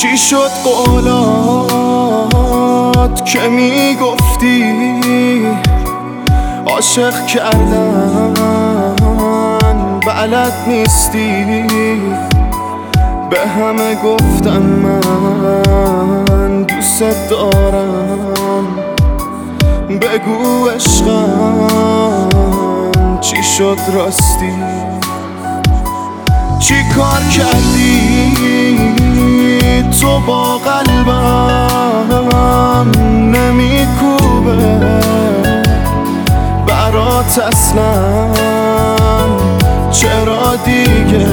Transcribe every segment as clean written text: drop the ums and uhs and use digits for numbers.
چی شد قولات که میگفتی عاشق کردن بلد نیستی؟ به همه گفتم من دوست دارم، بگو عشقم چی شد راستی؟ چی کار کردی تو با قلبم؟ نمیکوبه برات اصلا، چرا دیگه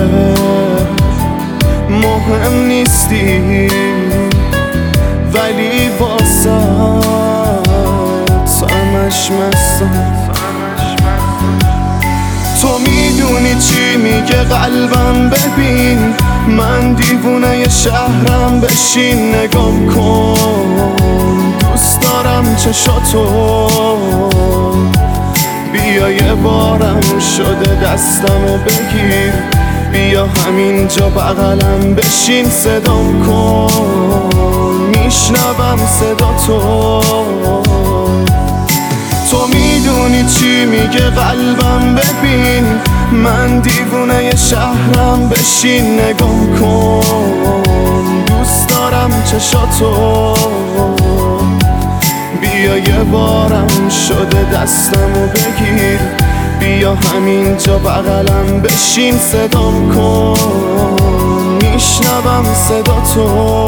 مهم نیستی؟ ولی واسه همش مستم. تو میدونی چی میگه قلبم؟ ببین من دیوونه شهرم، بشین نگام کن، دوست دارم چشاتو، بیا یه بارم شده دستمو بگیر، بیا همینجا بغلم بشین صدام کن، میشنوم صداتو. تو میدونی چی میگه قلبم؟ ببین من دیوونه شهرم، بشین نگام کن، دوست دارم چشاتو، بیا یه بارم شده دستمو بگیر، بیا همینجا بغلم بشین صدام کن، میشنوم صداتو.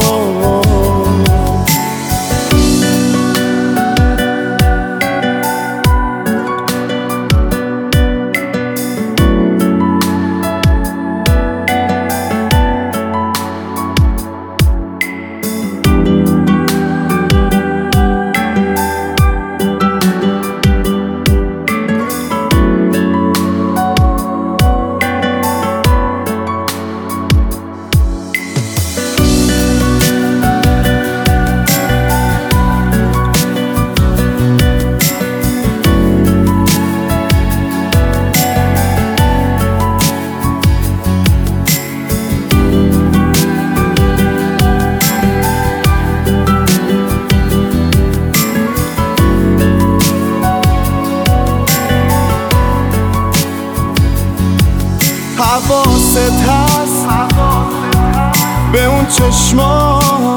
حواست هست به اون چشما،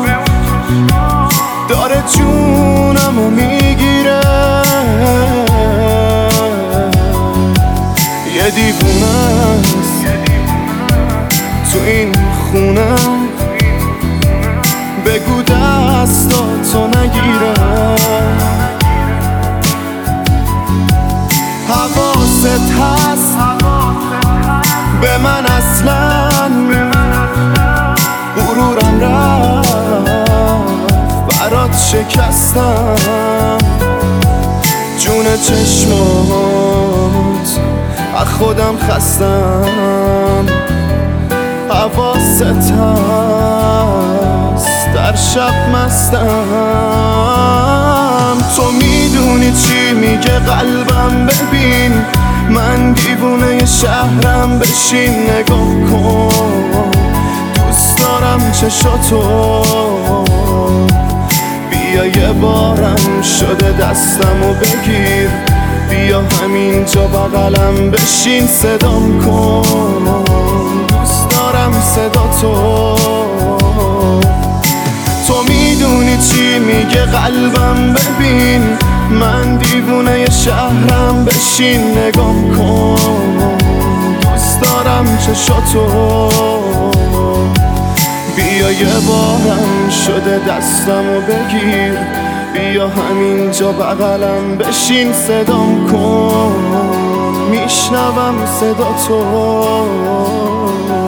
داره جونمو میگیره، یه دیوونه است تو این خونه، بگو دستاتو نگیره. حواست هست به من اصلا، غرورم رفت برات شکستم، جون چشمات از خودم خستم. حواست هست در شب مستم، تو میدونی چی میگه قلبم؟ ببین من دیوونه شهرم، بشین نگام کن، دوست دارم چشاتو، بیا یه بارم شده دستمو بگیر، بیا همینجا بغلم بشین صدام کن، دوست دارم صداتو. تو میدونی چی میگه قلبم؟ ببین من دیوونه شهرم، بشین نگام کن، دوست دارم چشاتو، بیا یه بارم شده دستمو بگیر، بیا همینجا بغلم بشین صدام کن، میشنوم صداتو.